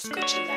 Escúchela,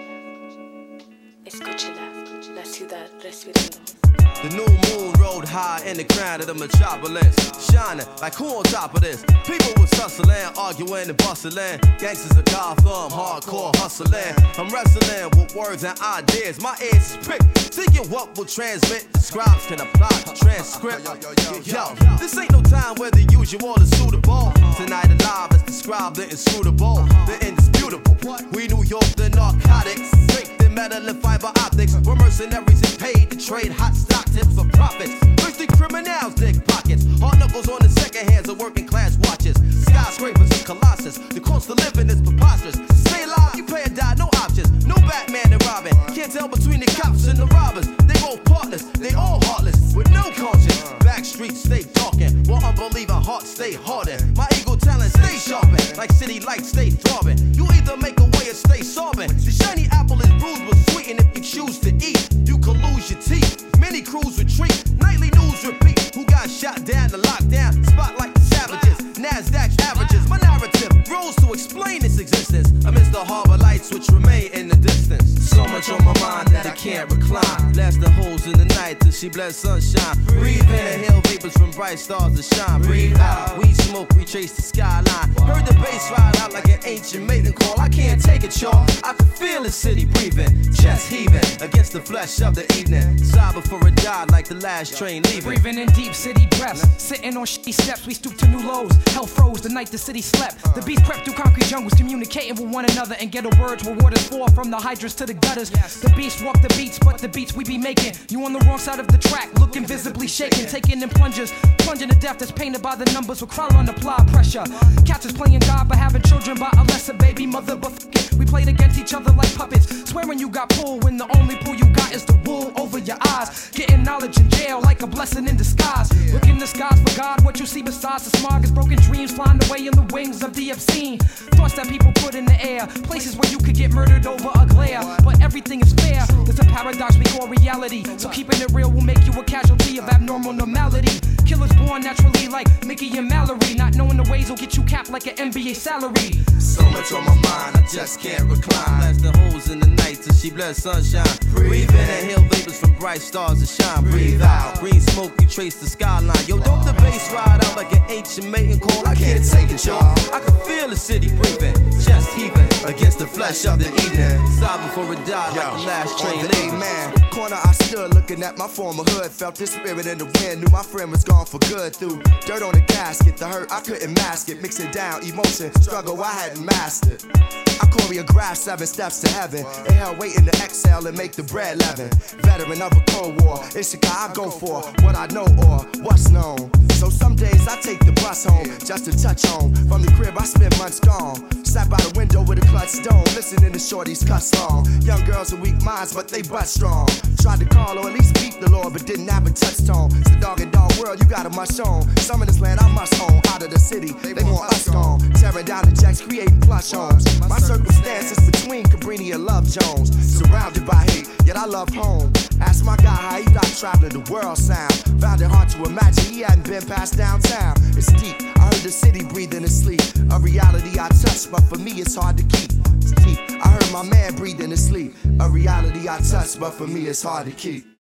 escúchela, la ciudad respirando. The new moon rode high in the crown of the metropolis, shining like who on top of this? People was hustling, arguing and bustling. Gangsters of Gotham, hardcore hustling. I'm wrestling with words and ideas. My ears is pricked, thinking what will transmit. The scribes can apply to transcript. Yo, this ain't no time where the usual is suitable. Tonight alive is described the inscrutable, the indisputable. We New York, the narcotics, break the metal and fiber optics. We're mercenaries and paid to trade hot stock tips for profits. Thirsty criminals dig pockets. Hard knuckles on the second hands of working class watches. Skyscrapers and colossus. The cost of living is preposterous. Stay alive, you pay or die, no options. No Batman and Robin. Can't tell between the cops and the robbers. They both partners, they all heartless with no conscience. Back streets stay talking, while unbelieving hearts stay hardened. My ego talent stay sharpened, like city lights stay throbbing. You either make a way or stay sobbing. The shiny apple is bruised but sweet, and if you choose to eat, you could lose your teeth. Many crews retreat, nightly news repeat. Who got shot down to lockdown? Spotlight the savages, NASDAQ's averages. My narrative rose to explain its existence amidst the harbor lights which remain in the distance. So much on my mind that I can't recline. Blast the holes in the night till she bless sunshine. Breathe in, inhale vapors from bright stars to shine. Breathe out, we smoke, we chase the skyline. Heard the bass ride out like an ancient maiden call. I can't take it, y'all. I can feel the city breathing, chest heaving against the flesh of the evening. Sigh before it died like the last train leaving. Breathing in deep city breaths, sitting on shitty steps, we stoop to new lows. Hell froze the night the city slept. The beast crept through concrete jungles, communicating with one another, and ghetto words where waters fall from the hydrants to the gutters. The beast walk the beats, but the beats we be making. You on the wrong side of the track, looking visibly shaken, taking in plungers, plunging to death that's painted by the numbers. We'll crawl on apply pressure. Cats is playing God by having children by a lesser baby mother, but f it, we played against each other like puppets. Swearing you got pulled when the only pull you got is the wool over your eyes. Getting knowledge in jail like a blessing in disguise. Look in the skies for God, what you see besides the smog is broken dreams flying away in the wings of the obscene. Thoughts that people put in the air, places where you could get murdered over a glare. But everything is fair, there's a paradox we call reality. So keeping it real will make you a casualty of abnormal normality. Killers born naturally like Mickey and Mallory. Not knowing the ways will get you capped like an NBA salary. So much on my mind, I just can't recline. Blast the holes in the night till she bless sunshine. Breathe in, inhale vapors from bright stars to shine. Breathe out, green smoke, you trace the skyline. Yo, don't the bass ride out like an ancient maiden call. I can't take it, y'all. I can feel the city breathing, chest heaving against the flesh of the evening. Sigh before it died like the last train leaving. Corner I stood looking at my former hood. Felt the spirit in the wind, knew my friend was gone for good. Through dirt on the casket, the hurt I couldn't mask it. Mixing down emotion, struggle I hadn't mastered. I choreographed 7 steps to heaven. Inhale, waiting to exhale and make the bread leaven. Veteran of a cold war, it's I go for what I know or what's known. So some days I take the bus home just to touch home. From the crib I spent months gone. Sat by the window with a clutch stone, listening to shorties cuss long. Young girls with weak minds, but they butt strong. Tried to call or at least beat the Lord, but didn't have a touch tone. It's a dog and dog world, you gotta must own. Some of this land I must own. Out of the city, they want us gone. Tearing down the jacks, creating plush homes. My circumstances between Cabrini and Love Jones. Surrounded by hate, yet I love home. Ask my guy how he thought traveling the world sound. Found it hard to imagine he hadn't been past downtown. It's deep, I heard the city breathing in sleep. A reality I touch, but for me it's hard to keep. It's deep, I heard my man breathing in sleep. A reality I touch, but for me it's hard to keep.